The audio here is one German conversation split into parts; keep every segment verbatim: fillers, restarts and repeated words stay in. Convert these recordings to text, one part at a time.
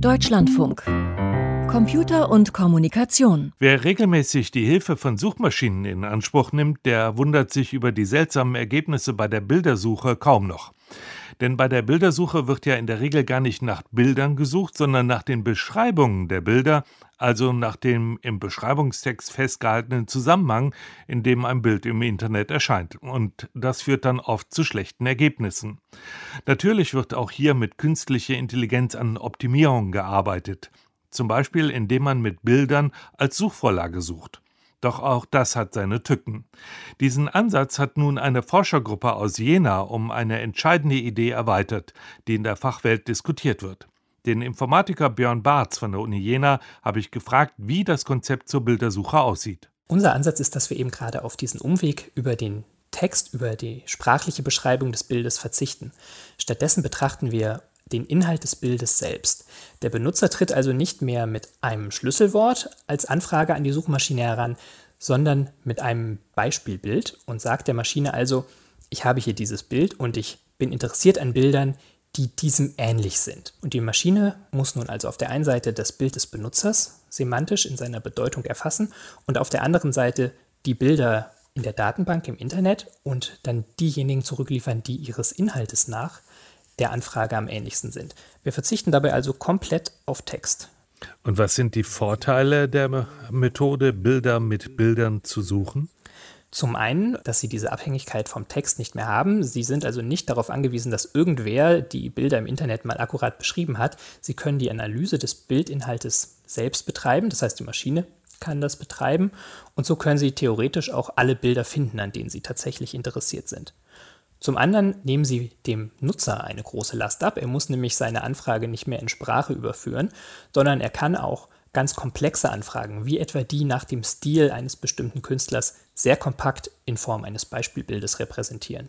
Deutschlandfunk. Computer und Kommunikation. Wer regelmäßig die Hilfe von Suchmaschinen in Anspruch nimmt, der wundert sich über die seltsamen Ergebnisse bei der Bildersuche kaum noch. Denn bei der Bildersuche wird ja in der Regel gar nicht nach Bildern gesucht, sondern nach den Beschreibungen der Bilder, also nach dem im Beschreibungstext festgehaltenen Zusammenhang, in dem ein Bild im Internet erscheint. Und das führt dann oft zu schlechten Ergebnissen. Natürlich wird auch hier mit künstlicher Intelligenz an Optimierung gearbeitet. Zum Beispiel, indem man mit Bildern als Suchvorlage sucht. Doch auch das hat seine Tücken. Diesen Ansatz hat nun eine Forschergruppe aus Jena um eine entscheidende Idee erweitert, die in der Fachwelt diskutiert wird. Den Informatiker Björn Bartz von der Uni Jena habe ich gefragt, wie das Konzept zur Bildersuche aussieht. Unser Ansatz ist, dass wir eben gerade auf diesen Umweg über den Text, über die sprachliche Beschreibung des Bildes verzichten. Stattdessen betrachten wir den Inhalt des Bildes selbst. Der Benutzer tritt also nicht mehr mit einem Schlüsselwort als Anfrage an die Suchmaschine heran, sondern mit einem Beispielbild und sagt der Maschine also, ich habe hier dieses Bild und ich bin interessiert an Bildern, die diesem ähnlich sind. Und die Maschine muss nun also auf der einen Seite das Bild des Benutzers semantisch in seiner Bedeutung erfassen und auf der anderen Seite die Bilder in der Datenbank im Internet und dann diejenigen zurückliefern, die ihres Inhaltes nach der Anfrage am ähnlichsten sind. Wir verzichten dabei also komplett auf Text. Und was sind die Vorteile der Methode, Bilder mit Bildern zu suchen? Zum einen, dass Sie diese Abhängigkeit vom Text nicht mehr haben. Sie sind also nicht darauf angewiesen, dass irgendwer die Bilder im Internet mal akkurat beschrieben hat. Sie können die Analyse des Bildinhaltes selbst betreiben, das heißt, die Maschine kann das betreiben. Und so können Sie theoretisch auch alle Bilder finden, an denen Sie tatsächlich interessiert sind. Zum anderen nehmen Sie dem Nutzer eine große Last ab. Er muss nämlich seine Anfrage nicht mehr in Sprache überführen, sondern er kann auch ganz komplexe Anfragen, wie etwa die nach dem Stil eines bestimmten Künstlers, sehr kompakt in Form eines Beispielbildes repräsentieren.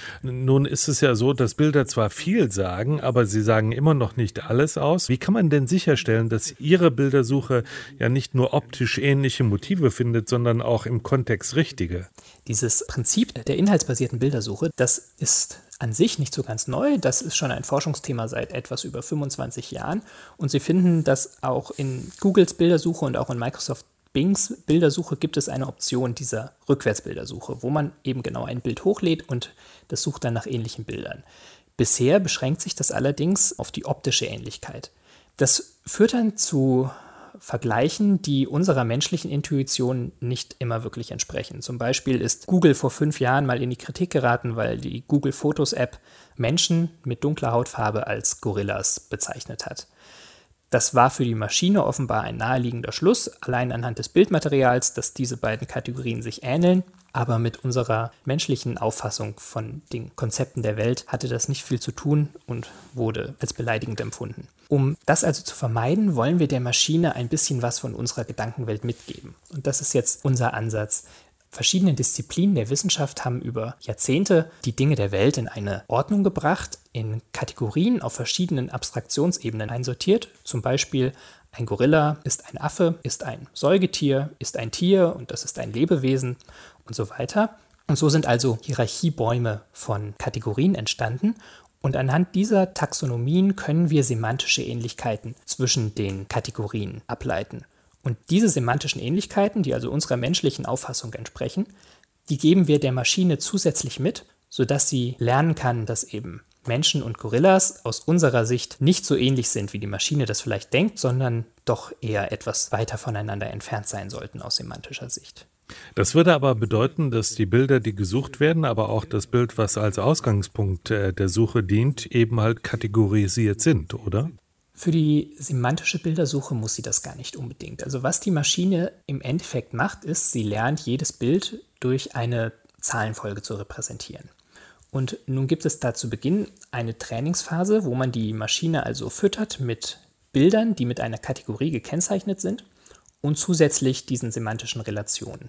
Nun ist es ja so, dass Bilder zwar viel sagen, aber sie sagen immer noch nicht alles aus. Wie kann man denn sicherstellen, dass Ihre Bildersuche ja nicht nur optisch ähnliche Motive findet, sondern auch im Kontext richtige? Dieses Prinzip der inhaltsbasierten Bildersuche, das ist an sich nicht so ganz neu. Das ist schon ein Forschungsthema seit etwas über fünfundzwanzig Jahren. Und Sie finden, dass auch in Googles Bildersuche und auch in Microsoft Bings Bildersuche gibt es eine Option dieser Rückwärtsbildersuche, wo man eben genau ein Bild hochlädt und das sucht dann nach ähnlichen Bildern. Bisher beschränkt sich das allerdings auf die optische Ähnlichkeit. Das führt dann zu Vergleichen, die unserer menschlichen Intuition nicht immer wirklich entsprechen. Zum Beispiel ist Google vor fünf Jahren mal in die Kritik geraten, weil die Google Fotos App Menschen mit dunkler Hautfarbe als Gorillas bezeichnet hat. Das war für die Maschine offenbar ein naheliegender Schluss, allein anhand des Bildmaterials, dass diese beiden Kategorien sich ähneln. Aber mit unserer menschlichen Auffassung von den Konzepten der Welt hatte das nicht viel zu tun und wurde als beleidigend empfunden. Um das also zu vermeiden, wollen wir der Maschine ein bisschen was von unserer Gedankenwelt mitgeben. Und das ist jetzt unser Ansatz. Verschiedene Disziplinen der Wissenschaft haben über Jahrzehnte die Dinge der Welt in eine Ordnung gebracht, in Kategorien auf verschiedenen Abstraktionsebenen einsortiert. Zum Beispiel ein Gorilla ist ein Affe, ist ein Säugetier, ist ein Tier und das ist ein Lebewesen und so weiter. Und so sind also Hierarchiebäume von Kategorien entstanden. Und anhand dieser Taxonomien können wir semantische Ähnlichkeiten zwischen den Kategorien ableiten. Und diese semantischen Ähnlichkeiten, die also unserer menschlichen Auffassung entsprechen, die geben wir der Maschine zusätzlich mit, sodass sie lernen kann, dass eben Menschen und Gorillas aus unserer Sicht nicht so ähnlich sind, wie die Maschine das vielleicht denkt, sondern doch eher etwas weiter voneinander entfernt sein sollten aus semantischer Sicht. Das würde aber bedeuten, dass die Bilder, die gesucht werden, aber auch das Bild, was als Ausgangspunkt der Suche dient, eben halt kategorisiert sind, oder? Für die semantische Bildersuche muss sie das gar nicht unbedingt. Also was die Maschine im Endeffekt macht, ist, sie lernt jedes Bild durch eine Zahlenfolge zu repräsentieren. Und nun gibt es da zu Beginn eine Trainingsphase, wo man die Maschine also füttert mit Bildern, die mit einer Kategorie gekennzeichnet sind und zusätzlich diesen semantischen Relationen.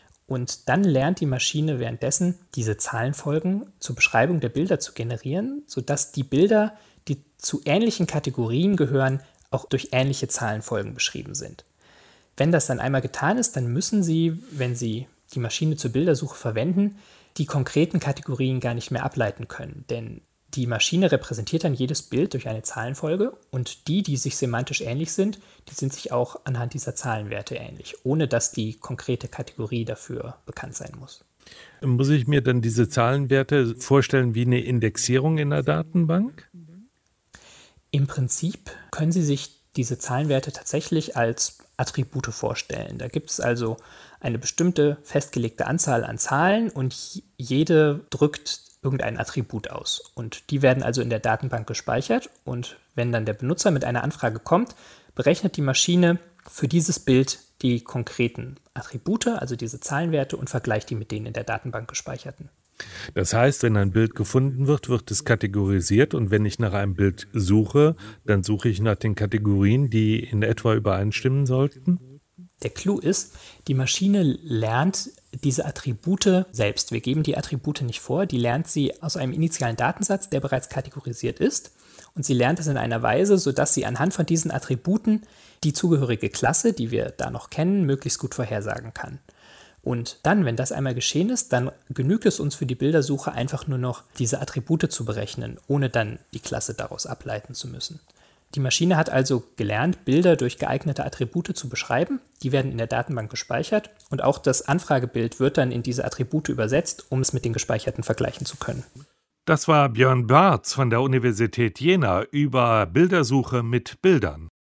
Und dann lernt die Maschine währenddessen diese Zahlenfolgen zur Beschreibung der Bilder zu generieren, sodass die Bilder, die zu ähnlichen Kategorien gehören, auch durch ähnliche Zahlenfolgen beschrieben sind. Wenn das dann einmal getan ist, dann müssen Sie, wenn Sie die Maschine zur Bildersuche verwenden, die konkreten Kategorien gar nicht mehr ableiten können. Denn Die Maschine repräsentiert dann jedes Bild durch eine Zahlenfolge und die, die sich semantisch ähnlich sind, die sind sich auch anhand dieser Zahlenwerte ähnlich, ohne dass die konkrete Kategorie dafür bekannt sein muss. Muss ich mir dann diese Zahlenwerte vorstellen wie eine Indexierung in der Datenbank? Im Prinzip können Sie sich diese Zahlenwerte tatsächlich als Attribute vorstellen. Da gibt es also eine bestimmte festgelegte Anzahl an Zahlen und jede drückt irgendein Attribut aus. Und die werden also in der Datenbank gespeichert und wenn dann der Benutzer mit einer Anfrage kommt, berechnet die Maschine für dieses Bild die konkreten Attribute, also diese Zahlenwerte, und vergleicht die mit denen in der Datenbank gespeicherten. Das heißt, wenn ein Bild gefunden wird, wird es kategorisiert und wenn ich nach einem Bild suche, dann suche ich nach den Kategorien, die in etwa übereinstimmen sollten? Der Clou ist, die Maschine lernt diese Attribute selbst. Wir geben die Attribute nicht vor, die lernt sie aus einem initialen Datensatz, der bereits kategorisiert ist. Und sie lernt es in einer Weise, sodass sie anhand von diesen Attributen die zugehörige Klasse, die wir da noch kennen, möglichst gut vorhersagen kann. Und dann, wenn das einmal geschehen ist, dann genügt es uns für die Bildersuche einfach nur noch, diese Attribute zu berechnen, ohne dann die Klasse daraus ableiten zu müssen. Die Maschine hat also gelernt, Bilder durch geeignete Attribute zu beschreiben. Die werden in der Datenbank gespeichert und auch das Anfragebild wird dann in diese Attribute übersetzt, um es mit den gespeicherten vergleichen zu können. Das war Björn Bartz von der Universität Jena über Bildersuche mit Bildern.